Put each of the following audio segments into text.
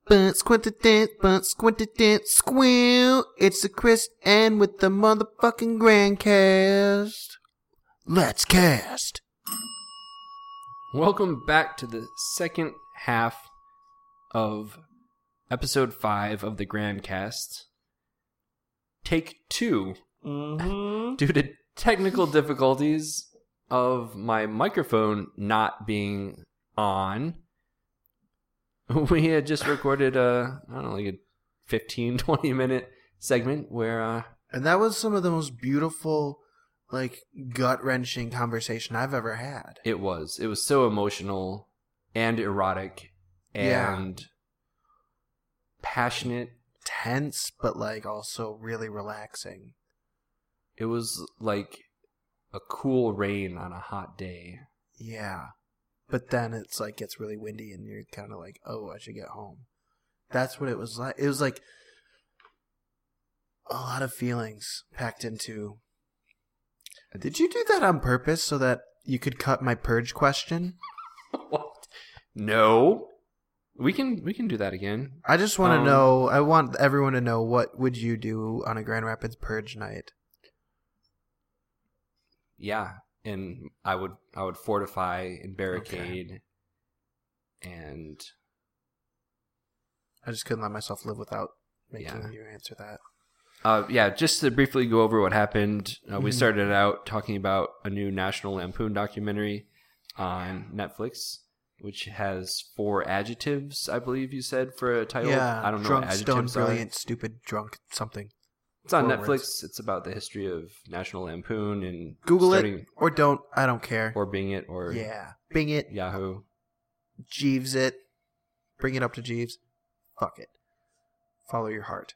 Squint-a-dent, squeal. It's the Chris and with the motherfucking Grandcast. Let's cast. Welcome back to the second half of episode 5 of the Grandcast. Take 2. Due to technical difficulties of my microphone not being on, we had just recorded a 15-20 minute segment where and that was some of the most beautiful, gut-wrenching conversation I've ever had. it was so emotional and erotic and passionate. Tense, but also really relaxing. It was like a cool rain on a hot day. Yeah. But then it's gets really windy and you're kind of oh, I should get home. That's what it was like. It was like a lot of feelings packed into. Did you do that on purpose so that you could cut my purge question? What? No. We can do that again. I just want to know, I want everyone to know, what would you do on a Grand Rapids purge night? Yeah. And I would fortify and barricade, and I just couldn't let myself live without making you answer that. Just to briefly go over what happened, we started out talking about a new National Lampoon documentary on Netflix, which has 4 adjectives, I believe you said, for a title. Yeah, I don't know drunk, what adjectives stoned, are. brilliant, stupid, drunk, something. It's on 4 Netflix. words. It's about the history of National Lampoon and Google it or don't. I don't care. or Bing it or Bing it, Yahoo. Jeeves it, bring it up to Jeeves. Fuck it. Follow your heart.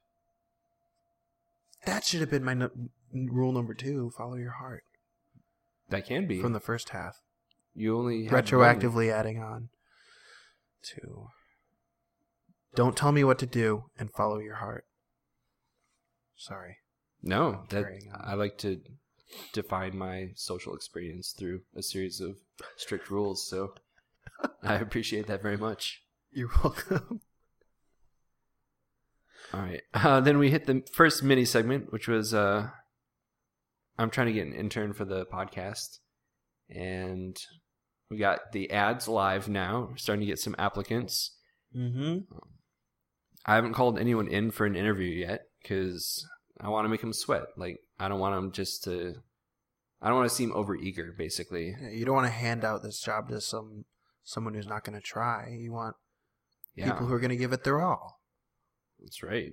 That should have been my rule number 2. Follow your heart. That can be From the first half. You only have Retroactively adding on to don't tell me what to do and follow your heart. Sorry. No, I like to define my social experience through a series of strict rules, so I appreciate that very much. You're welcome. All right. Then we hit the first mini segment, which was I'm trying to get an intern for the podcast, and we got the ads live now. We're starting to get some applicants. Mm-hmm. I haven't called anyone in for an interview yet because I want to make them sweat. I don't want them I don't want to seem overeager, basically. Yeah, you don't want to hand out this job to someone who's not going to try. You want people who are going to give it their all. That's right.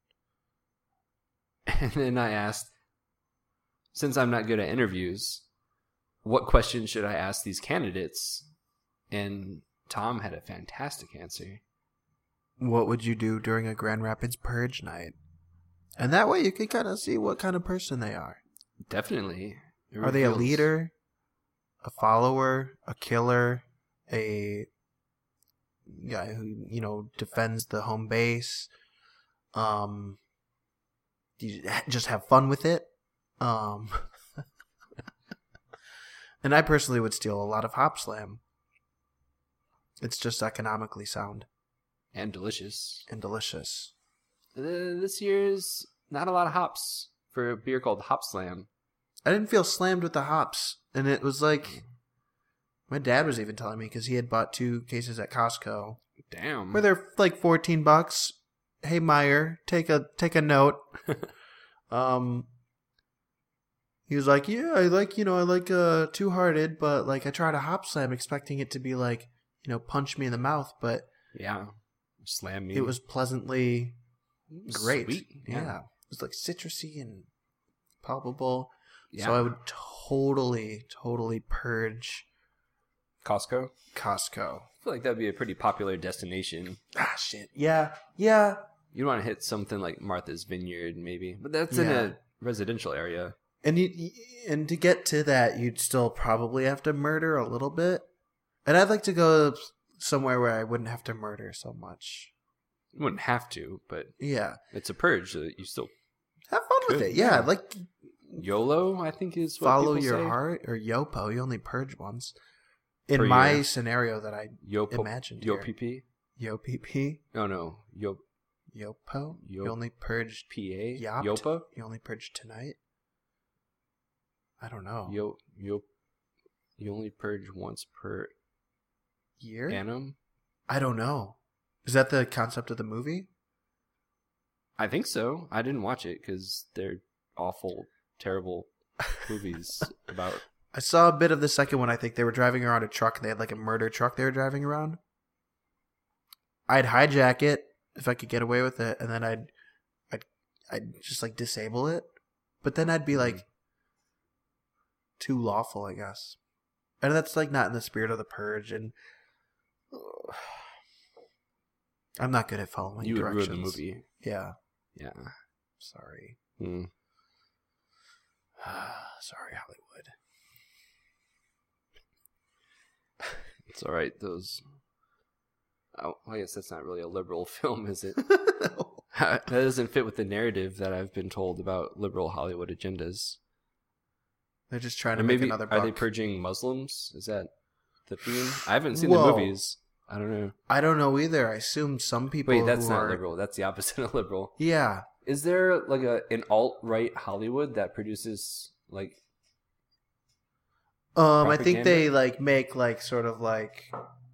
And then I asked, since I'm not good at interviews, what questions should I ask these candidates? And Tom had a fantastic answer. What would you do during a Grand Rapids purge night? And that way you can kind of see what kind of person they are. Definitely. Are they a leader, a follower, a killer, a guy who, defends the home base? Do you just have fun with it? And I personally would steal a lot of Hop Slam. It's just economically sound. And delicious. This year's not a lot of hops for a beer called Hop Slam. I didn't feel slammed with the hops. And it was my dad was even telling me because he had bought 2 cases at Costco. Damn. Where they're $14. Hey, Meyer, take a note. He was like, yeah, I like Two Hearted, but I tried a Hop Slam expecting it to be punch me in the mouth, but yeah, slam me. It was pleasantly great. Sweet. Yeah. It was citrusy and palpable. Yeah. So I would totally purge Costco. I feel like that'd be a pretty popular destination. Ah, shit. Yeah. You'd want to hit something like Martha's Vineyard, maybe, but that's in a residential area. And and to get to that, you'd still probably have to murder a little bit. And I'd like to go somewhere where I wouldn't have to murder so much. You wouldn't have to, but yeah, it's a purge. So you still have fun with it. Yeah, YOLO, I think is what follow people your say. heart, or YOPO. You only purge once. In my scenario that I imagined. YOPP. Yo PP? Oh no, Yopo? You only purged PA? Yopped? Yopa? You only purged tonight? I don't know. You only purge once per year? annum? I don't know. Is that the concept of the movie? I think so. I didn't watch it because they're awful, terrible movies about... I saw a bit of the second one. I think they were driving around a truck. And they had like a murder truck they were driving around. I'd hijack it if I could get away with it, and then I'd just like disable it. But then I'd be like too lawful, I guess. And that's like not in the spirit of the purge. And I'm not good at following you directions. You would ruin the movie. Yeah. Yeah. Sorry. Sorry, Hollywood. It's all right. Those. Oh, I guess that's not really a liberal film, is it? No. That doesn't fit with the narrative that I've been told about liberal Hollywood agendas. They're just trying to Or make maybe another buck. are they purging Muslims? Is that the theme? I haven't seen Whoa. the movies. I don't know. I don't know either. I assume some people. Wait, that's who not are... liberal. That's the opposite of liberal. Yeah. Is there like an alt-right Hollywood that produces like? I think propaganda? they like make like sort of like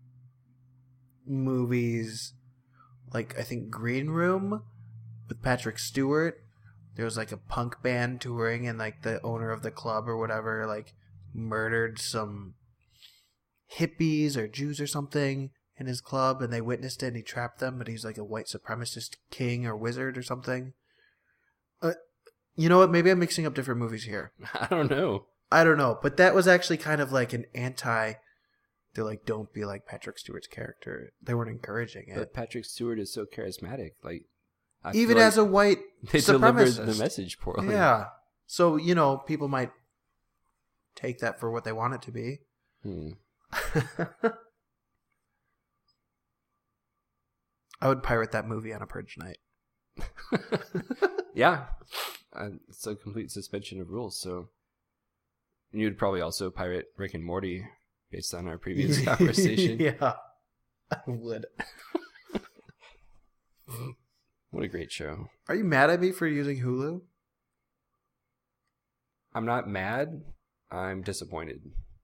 movies, like I think Green Room with Patrick Stewart. There was like a punk band touring, and like the owner of the club or whatever like murdered some hippies or Jews or something in his club, and they witnessed it and he trapped them, but he's like a white supremacist king or wizard or something. You know what? Maybe I'm mixing up different movies here. I don't know. I don't know, but that was actually kind of like an anti. They're like, don't be like Patrick Stewart's character. They weren't encouraging it. But Patrick Stewart is so charismatic. Like, I even feel as a white they delivered supremacist. the message poorly. Yeah. So, you know, people might take that for what they want it to be. I would pirate that movie on a purge night. Yeah. It's a complete suspension of rules, so you'd probably also pirate Rick and Morty based on our previous conversation. Yeah, I would. What a great show. Are you mad at me for using Hulu? I'm not mad. I'm disappointed.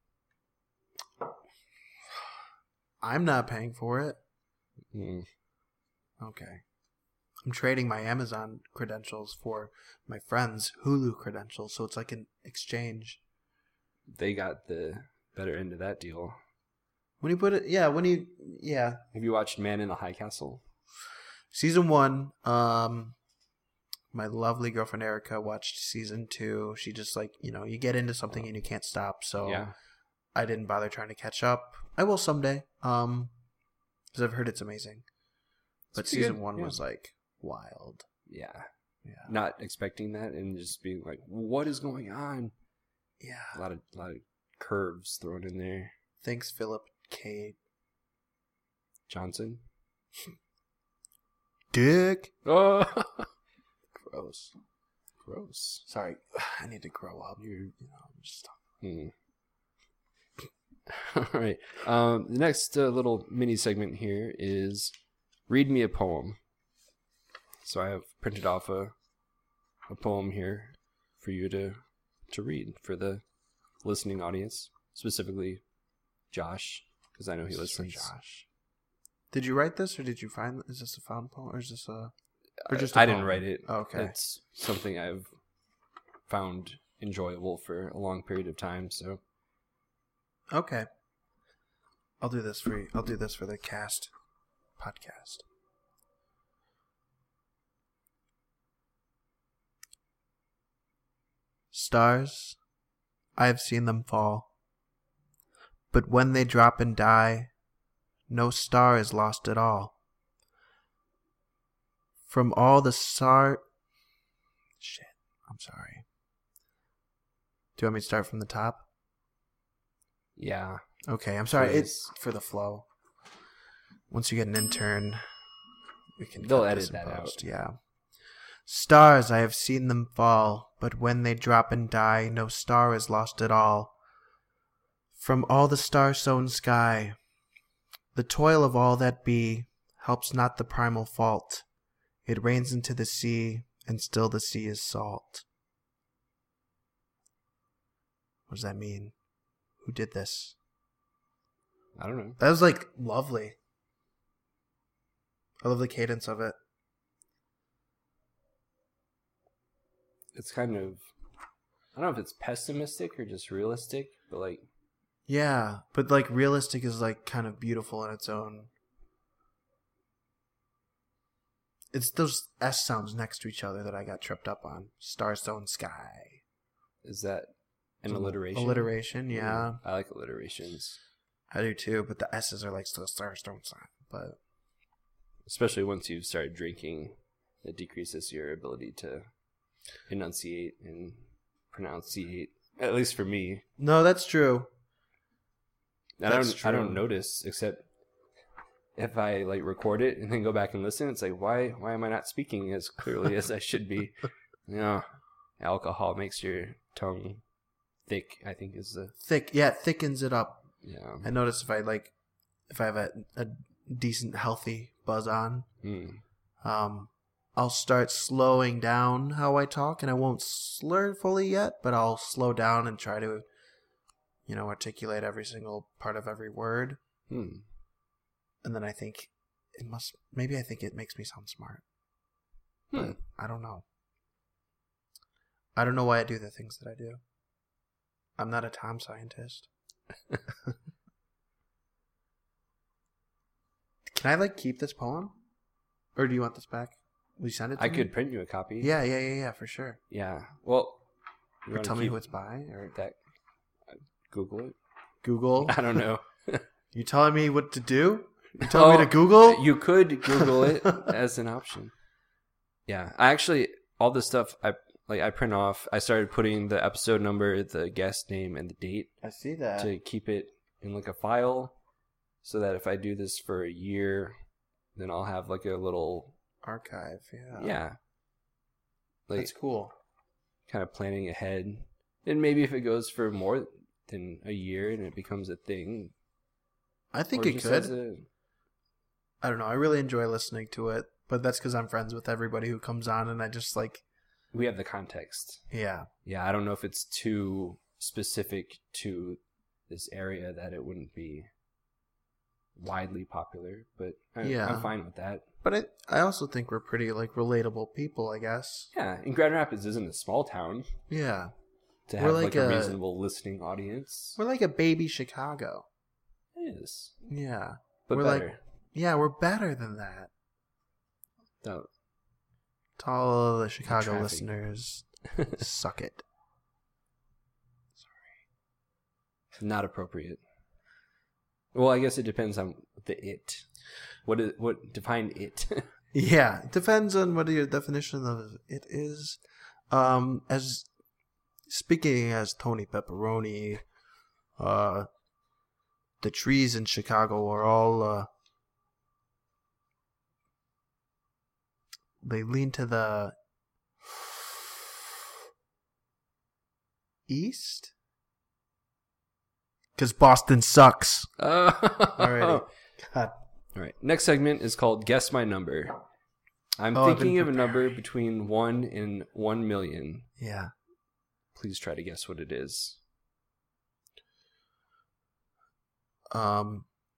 I'm not paying for it. Mm. Okay. I'm trading my Amazon credentials for my friend's Hulu credentials, so it's like an exchange. They got the better end of that deal. When you put it, yeah, Have you watched Man in the High Castle? Season 1, my lovely girlfriend Erica watched season 2. She just like, you know, you get into something and you can't stop, so Yeah. I didn't bother trying to catch up. I will someday, because I've heard it's amazing. But season 1 was like wild. Yeah. Yeah. Not expecting that and just being like, what is going on? Yeah. A lot of curves thrown in there. Thanks, Philip K. Johnson. Dick. Oh, Gross. Sorry, I need to grow up. Just... All right. The next little mini segment here is read me a poem. So I have printed off a poem here for you to read for the listening audience, specifically Josh, because I know he listens. Josh. Did you write this, or did you find? Is this a found poem, or is this a? Or just I didn't write it. Oh, okay. It's something I've found enjoyable for a long period of time. So. Okay. I'll do this for you. I'll do this for the cast podcast. Stars, I have seen them fall. But when they drop and die, no star is lost at all. From all the Shit, I'm sorry. Do you want me to start from the top? Yeah. Okay, I'm sorry. Please. It's for the flow. Once you get an intern, we can. They'll cut edit this in that post. out. Yeah. Stars, I have seen them fall, but when they drop and die, no star is lost at all. From all the star-sown sky, the toil of all that be, helps not the primal fault. It rains into the sea, and still the sea is salt. What does that mean? Who did this? I don't know. That was like lovely. I love the cadence of it. It's kind of, I don't know if it's pessimistic or just realistic, but like, Yeah, but like realistic is like kind of beautiful in its own. It's those S sounds next to each other that I got tripped up on. Starstone Sky. is that an alliteration? Alliteration, yeah. I like alliterations. I do too, but the S's are like still Starstone Sky. But Especially once you've started drinking, it decreases your ability to enunciate and pronunciate. At least for me. no, that's true. I That's don't true. notice, except if I like record it and then go back and listen. It's like, why am I not speaking as clearly as I should be? You know, alcohol makes your tongue thick, I think is the Thick, yeah, it thickens it up. yeah. I notice if I have a decent healthy buzz on, I'll start slowing down how I talk, and I won't slur fully yet, but I'll slow down and try to, articulate every single part of every word. And then I think maybe I think it makes me sound smart. But I don't know. I don't know why I do the things that I do. I'm not a Tom scientist. Can I keep this poem? Or do you want this back? Will you send it to I me? could print you a copy. Yeah, for sure. Yeah. Well, you Or wanna tell me keep who it's by, or that. Google it. Google. I don't know. You telling me what to do? You telling me to Google? You could Google it as an option. Yeah, I actually all this stuff I print off. I started putting the episode number, the guest name, and the date I see that. to keep it in a file, so that if I do this for a year, then I'll have a little Archive, yeah. yeah. That's cool. Kind of planning ahead, and maybe if it goes for more than a year and it becomes a thing, I think or it just could. as a- I don't know. I really enjoy listening to it, but that's because I'm friends with everybody who comes on, and I just we have the context. yeah. Yeah, I don't know if it's too specific to this area that it wouldn't be widely popular, but I'm fine with that. But I also think we're pretty relatable people, I guess. Yeah, and Grand Rapids isn't a small town Yeah. to We're have like a a- reasonable listening audience. We're like a baby Chicago. It is, Yeah. but we're better. We're better than that. No, To all of the Chicago traffic. listeners, suck it. not appropriate. Well, I guess it depends on the it. What define it? Yeah, it depends on what your definition of it is. As speaking as Tony Pepperoni, the trees in Chicago are all they lean to the east because Boston sucks. Alrighty. God. All right. Next segment is called Guess My Number. I'm I've thinking been of a number between 1 and 1 million. Yeah. Please try to guess what it is. Can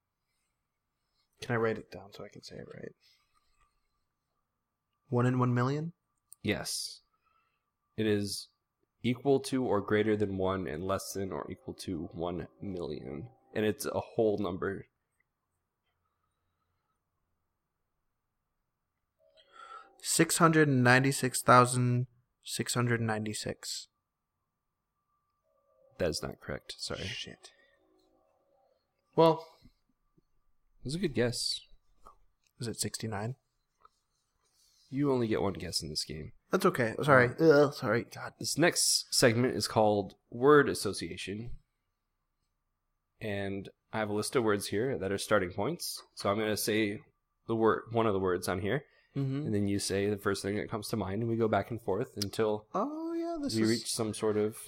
I write it down so I can say it right? 1 in 1 million? Yes. It is equal to or greater than 1 and less than or equal to 1 million. And it's a whole number. 696,696. That is not correct. Sorry. It Shit. Well, was a good guess. is it 69? You only get one guess in this game. That's okay. Sorry. Ugh, sorry. God. This next segment is called Word Association. And I have a list of words here that are starting points. So I'm going to say one of the words on here. Mm-hmm. And then you say the first thing that comes to mind, and we go back and forth until Oh, yeah. This we is reach some sort of...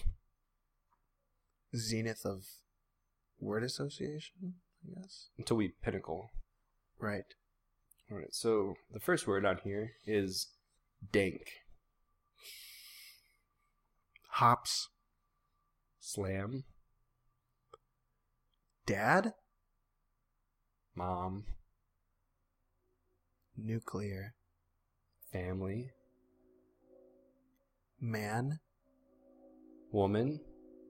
zenith of word association, I guess. until we pinnacle. Right. All right, so the first word on here is dank. Hops. Slam. Dad. Mom. Nuclear. Family. Man. Woman.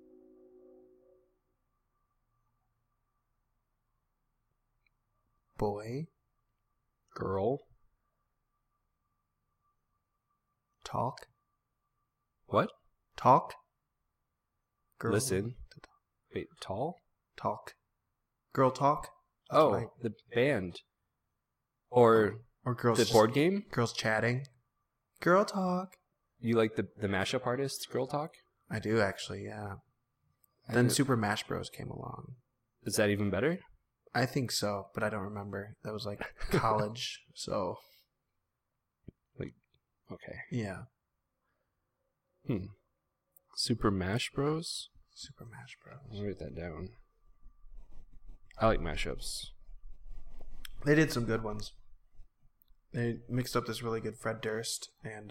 Boy. Girl. Talk. What? Talk. Girl. Listen. Wait, tall? Talk. Girl talk. That's Oh, what the band. Or or girls. the just- board game? Girls chatting. Girl talk. You like the mashup artist, Girl Talk? I do actually, yeah. I Then think- Super Mash Bros. Came along. Is that even better? I think so, but I don't remember. That was like college, so Okay. yeah. Super Mash Bros? Super Mash Bros. I'll write that down. I like mashups. They did some good ones. They mixed up this really good Fred Durst and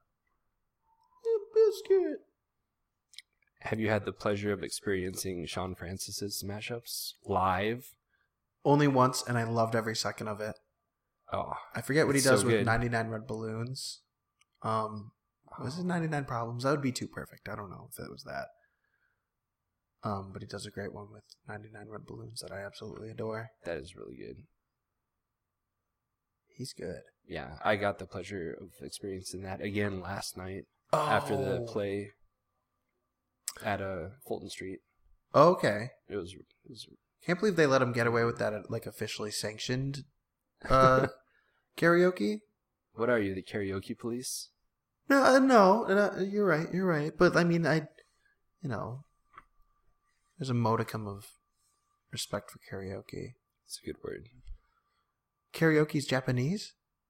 Biscuit. Have you had the pleasure of experiencing Sean Francis's mashups live? Only once, and I loved every second of it. Oh, I forget what he It's does so with good. 99 Red Balloons. Was it 99 Problems? That would be too perfect. I don't know if it was that. But he does a great one with 99 Red Balloons that I absolutely adore. that is really good. He's good. Yeah, I got the pleasure of experiencing that again last night after the play at Fulton Street. Oh, okay. It was Can't believe they let him get away with that at, like, officially sanctioned karaoke. What are you, the karaoke police? No, you're right. But, I mean, there's a modicum of respect for karaoke. It's a good word. Karaoke's Japanese?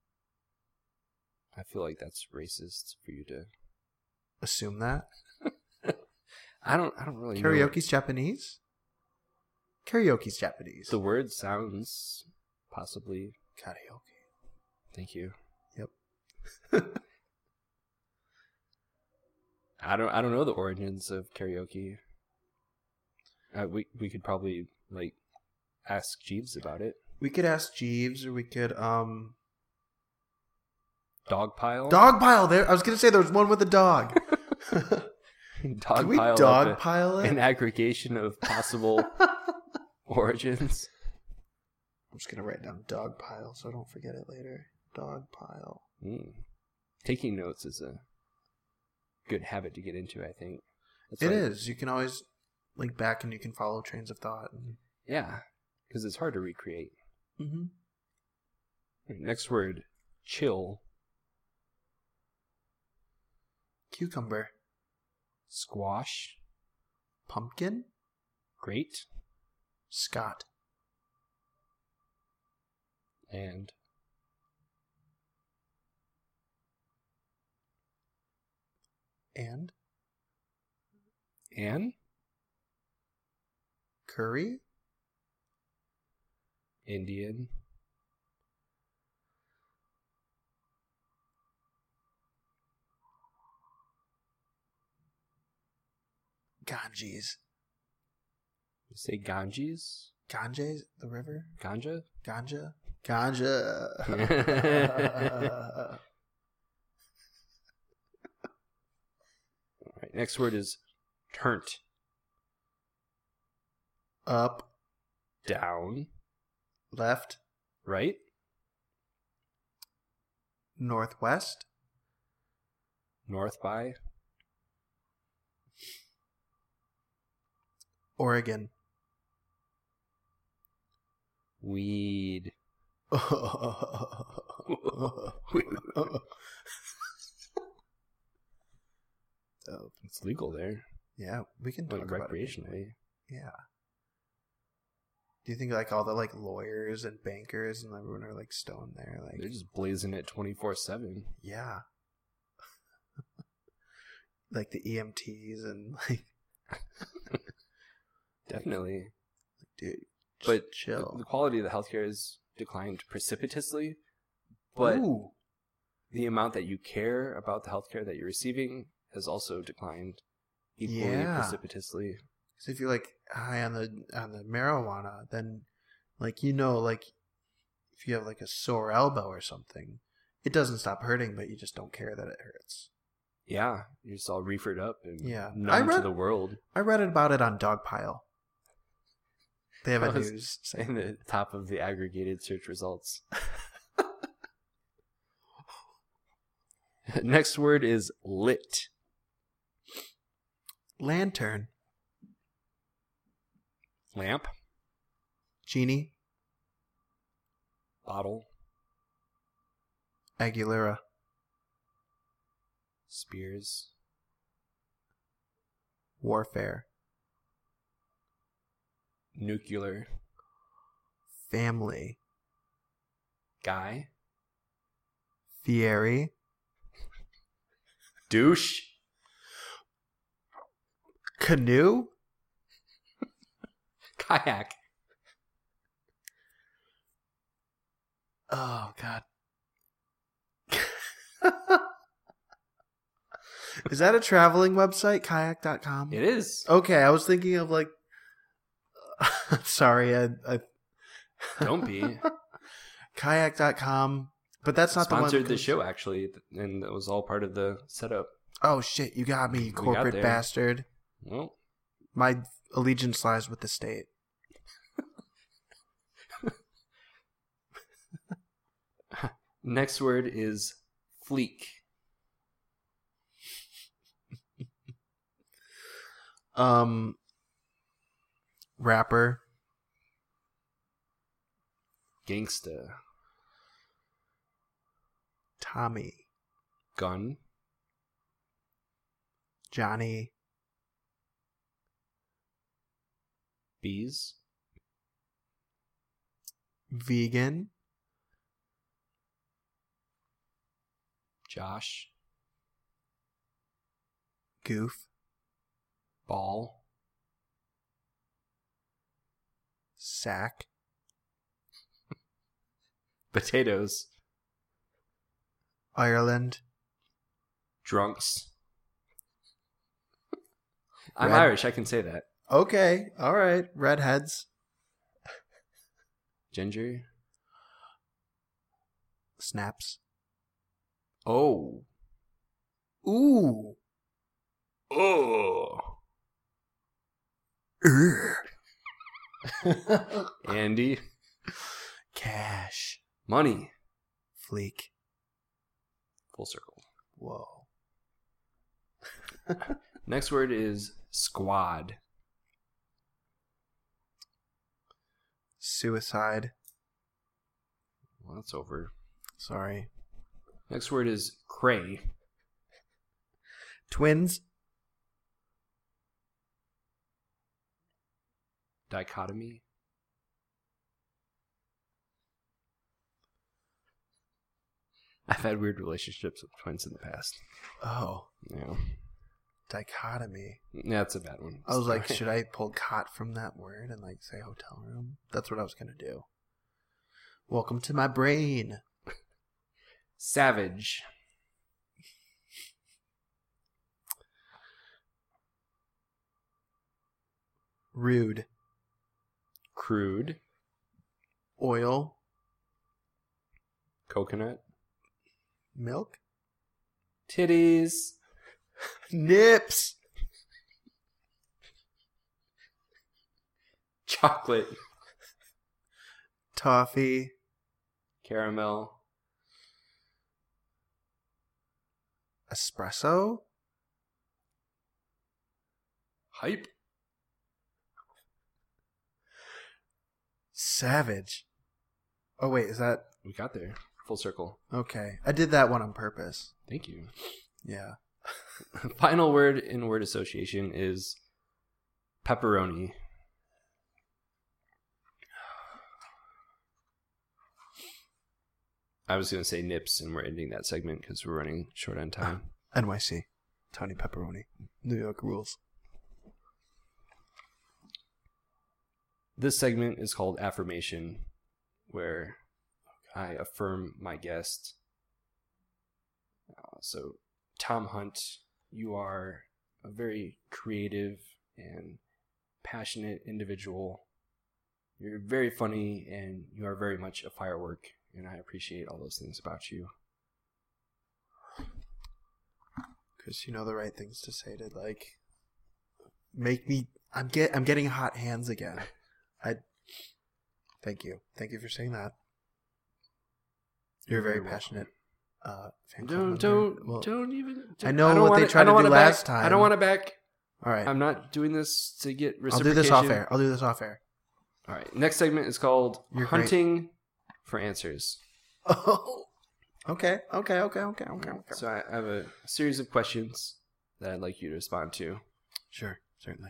I feel like that's racist for you to. Assume that. I don't really know. Karaoke's Japanese? Karaoke's Japanese. The word sounds possibly. Karaoke. Thank you. Yep. I don't know the origins of karaoke. We could probably like ask Jeeves about it. We could ask Jeeves, or we could Dogpile. Dogpile. There, I was gonna say there was one with a dog. Can we Dogpile. dogpile An it? aggregation of possible origins. I'm just gonna write down dogpile so I don't forget it later. Dogpile. Taking notes is a good habit to get into, I think. It is. You can always link back and you can follow trains of thought. Yeah, because it's hard to recreate. Mm-hmm. Next word, chill. Cucumber. Squash. Pumpkin. Great. Scott. And And Anne. curry. Indian. Ganges. You say Ganges? Ganges, the river. Ganja? Ganja. Ganja. All right, next word is turnt. Up. Down. Left. Right? Northwest. North by. Oregon. Weed. Oh, It's legal there. yeah, we can talk Like about it. recreationally. Yeah. Do you think like all the like lawyers and bankers and everyone are like stoned there? Like, They're just blazing it 24/7. yeah. Like the EMTs and like, Definitely. dude, But chill. the quality of the healthcare has declined precipitously but Ooh. the amount that you care about the healthcare that you're receiving has also declined equally Yeah. precipitously. Because if you're like high on the marijuana, then like like if you have like a sore elbow or something, it doesn't stop hurting, but you just don't care that it hurts. Yeah, you're just all reefered up and Yeah. numb to the world. I read about it on Dogpile. They have a That was news in the top of the aggregated search results. Next word is lit. Lantern. Lamp. Genie. Bottle. Aguilera. Spears. Warfare. Nuclear. Family. Guy. Fieri. Douche. Canoe. Kayak. Oh, God. Is that a traveling website? Kayak.com? It is. Okay, I was thinking of like... Sorry, I Don't be. Kayak.com. But that's not Sponsored the the one... show, actually, and that was all part of the setup. Oh, shit, you got me, you got corporate there. bastard. Well, My allegiance lies with the state. next word is fleek. Rapper. Gangsta. Tommy. Gun. Johnny. Bees. Vegan. Josh. Goof. Ball. Sack. Potatoes. Ireland. Drunks. I'm Red- Irish, I can say that. Okay, all right. Redheads. Ginger. Snaps. Oh. Ooh. Oh. Andy. Cash. Money. Fleek. Full circle. Whoa. Next word is squad. Suicide. Well, that's over. Sorry. Next word is cray. Twins. Dichotomy. I've had weird relationships with twins in the past. Oh. Yeah. Dichotomy. Yeah, that's a bad one. I was like, should I pull cot from that word and like say hotel room? That's what I was going to do. Welcome to my brain. Savage. Rude. Crude. Oil. Coconut. Milk. Titties. Nips. Chocolate. Toffee. Caramel. Espresso. Hype. Savage. Oh, wait, is that... We got there. Full circle. Okay. I did that one on purpose. Thank you. Yeah. Final word in word association is pepperoni. I was going to say nips, and we're ending that segment because we're running short on time. NYC. Tony Pepperoni. New York rules. This segment is called affirmation, where I affirm my guest. So, Tom Hunt, you are a very creative and passionate individual. You're very funny, and you are very much a firework, and I appreciate all those things about you. Chris, you know the right things to say to like make me. I'm getting hot hands again. Thank you for saying that. You're a very passionate fan club member. Don't even. I know what they tried to do last time. I don't want to back. All right, I'm not doing this to get reciprocation. I'll do this off air. All right. Next segment is called You're Hunting for Answers. Oh, okay. So I have a series of questions that I'd like you to respond to. Sure, certainly.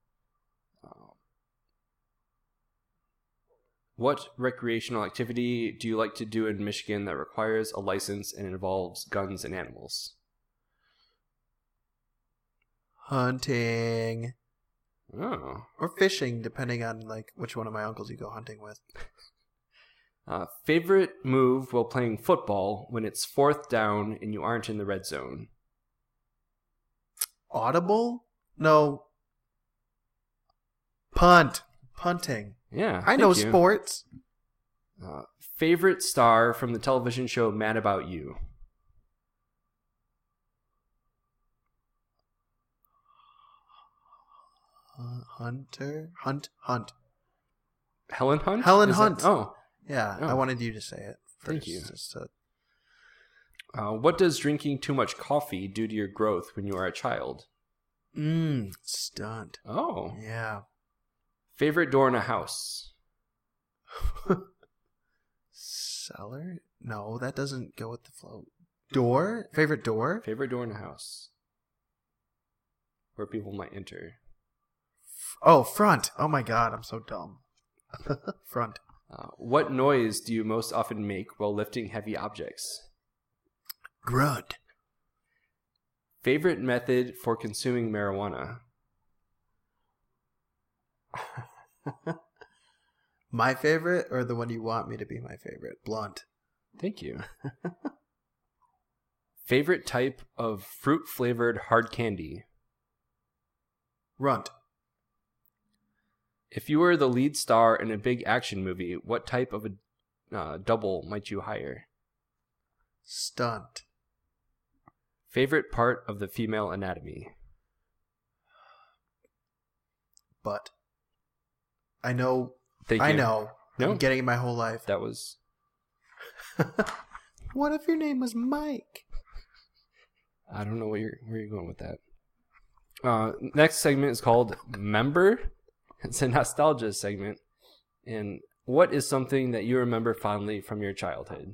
What recreational activity do you like to do in Michigan that requires a license and involves guns and animals? Hunting. Oh. Or fishing, depending on like which one of my uncles you go hunting with. Favorite move while playing football when it's 4th down and you aren't in the red zone? Audible? No. Punting. Yeah. I know sports. Favorite star from the television show Mad About You? Hunt. Helen Hunt? Helen Hunt. Oh. Yeah, I wanted you to say it first. Thank you. Just what does drinking too much coffee do to your growth when you are a child? Stunned. Oh. Yeah. Favorite door in a house? Cellar? No, that doesn't go with the flow. Door? Favorite door? Favorite door in a house. Where people might enter. Oh, front. Oh my god, I'm so dumb. Front. What noise do you most often make while lifting heavy objects? Grunt. Favorite method for consuming marijuana? My favorite, or the one you want me to be my favorite? Blunt. Thank you. Favorite type of fruit-flavored hard candy? Runt. If you were the lead star in a big action movie, what type of a double might you hire? Stunt. Favorite part of the female anatomy? Butt. I know. Thank you. I know. No. I'm getting it my whole life. That was... What if your name was Mike? I don't know where you're going with that. Next segment is called Member. It's a nostalgia segment. And what is something that you remember fondly from your childhood?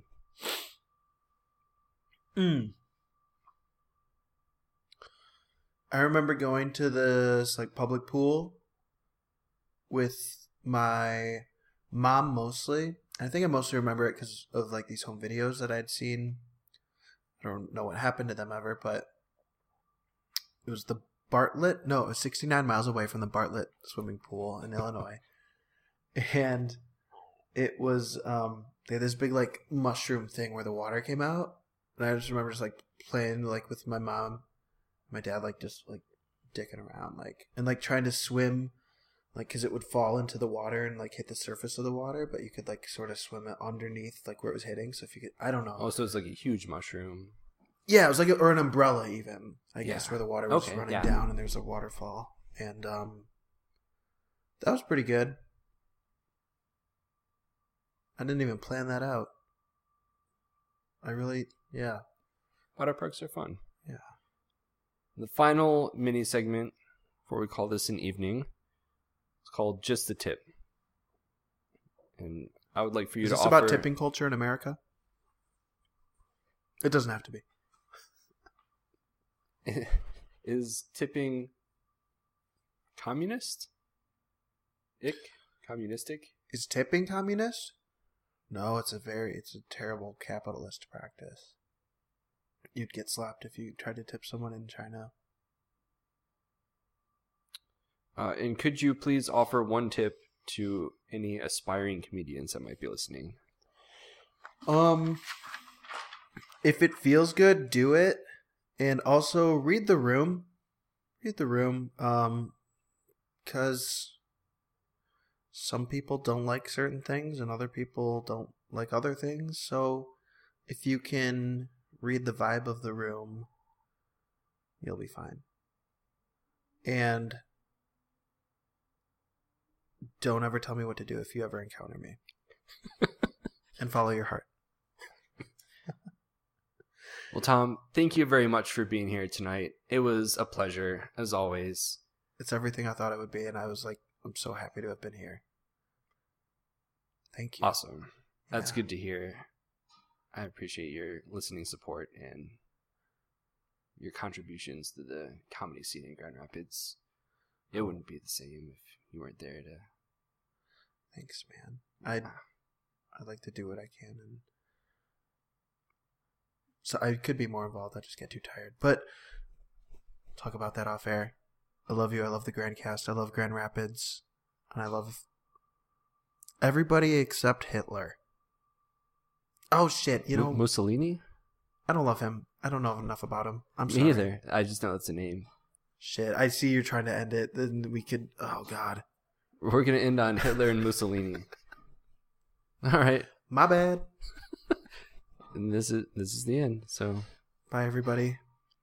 I remember going to this like public pool with my mom mostly. I think I mostly remember it because of like these home videos that I'd seen. I don't know what happened to them ever, but it was the Bartlett. No, it was 69 miles away from the Bartlett swimming pool in Illinois. And it was, they had this big like mushroom thing where the water came out. And I just remember just like playing like with my mom, my dad, like just like dicking around, like, and like trying to swim, like, cause it would fall into the water and like hit the surface of the water, but you could like sort of swim it underneath, like where it was hitting. So if you could, I don't know. Oh, so it's like a huge mushroom. Yeah, it was like, or an umbrella even, I guess, where the water was running yeah. down and there's a waterfall. And that was pretty good. I didn't even plan that out. Yeah. Water parks are fun. Yeah. The final mini segment, before we call this an evening, it's called Just the Tip. And I would like for you to offer... Is this about tipping culture in America? It doesn't have to be. Is tipping communist? Communistic? Is tipping communist? No, it's a terrible capitalist practice. You'd get slapped if you tried to tip someone in China. And could you please offer one tip to any aspiring comedians that might be listening? If it feels good, do it. And also read the room. Read the room. Because some people don't like certain things and other people don't like other things. So if you can read the vibe of the room, you'll be fine. And don't ever tell me what to do if you ever encounter me. And follow your heart. Well, Tom, thank you very much for being here tonight. It was a pleasure, as always. It's everything I thought it would be, and I was like, I'm so happy to have been here. Thank you. Awesome. That's good to hear. I appreciate your listening support and your contributions to the comedy scene in Grand Rapids. It wouldn't be the same if you weren't there to... Thanks, man. I'd like to do what I can, and so I could be more involved. I just get too tired. But talk about that off air. I love you. I love the Grand Cast. I love Grand Rapids. And I love everybody except Hitler. Oh, shit. You know... Mussolini? I don't love him. I don't know enough about him. I'm sorry. Me either. I just know it's a name. Shit. I see you're trying to end it. Then we could... Oh, God. We're going to end on Hitler and Mussolini. All right. My bad. And this is the end. So bye, everybody.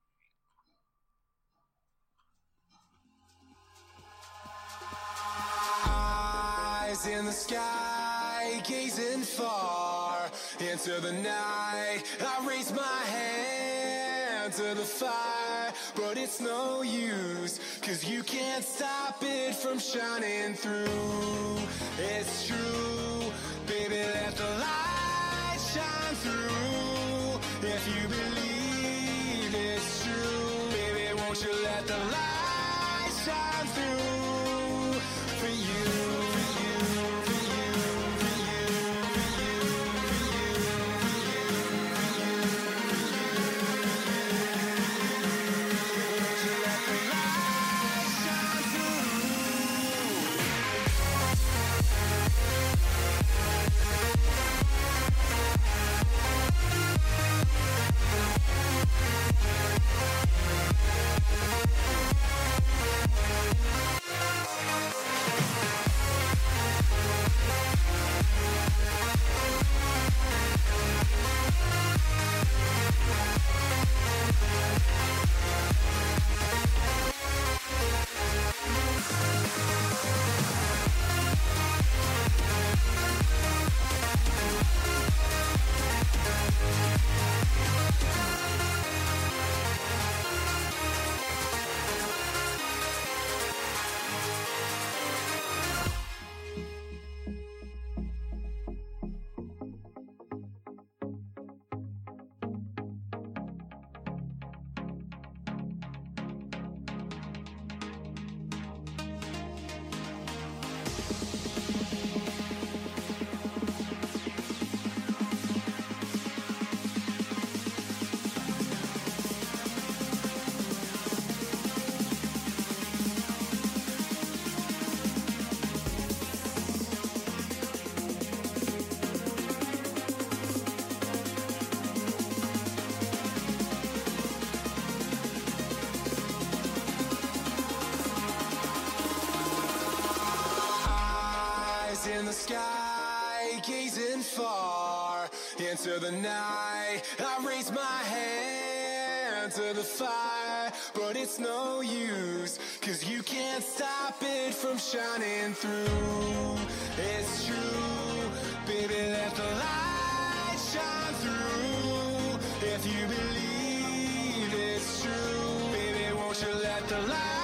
Eyes in the sky, gazing far into the night. I raise my hand to the fire, but it's no use, 'cause you can't stop it from shining through. It's true, baby, let the light shine through. If you believe it's true, baby, won't you let the light shine through for you, for you, for you, for you, for you, for you, for you, for you, for you, for you, for you, for you, for you, for you, won't you let the light shine through. In the sky, gazing far into the night. I raise my hand to the fire, but it's no use, 'cause you can't stop it from shining through. It's true, baby, let the light shine through. If you believe it's true, baby, won't you let the light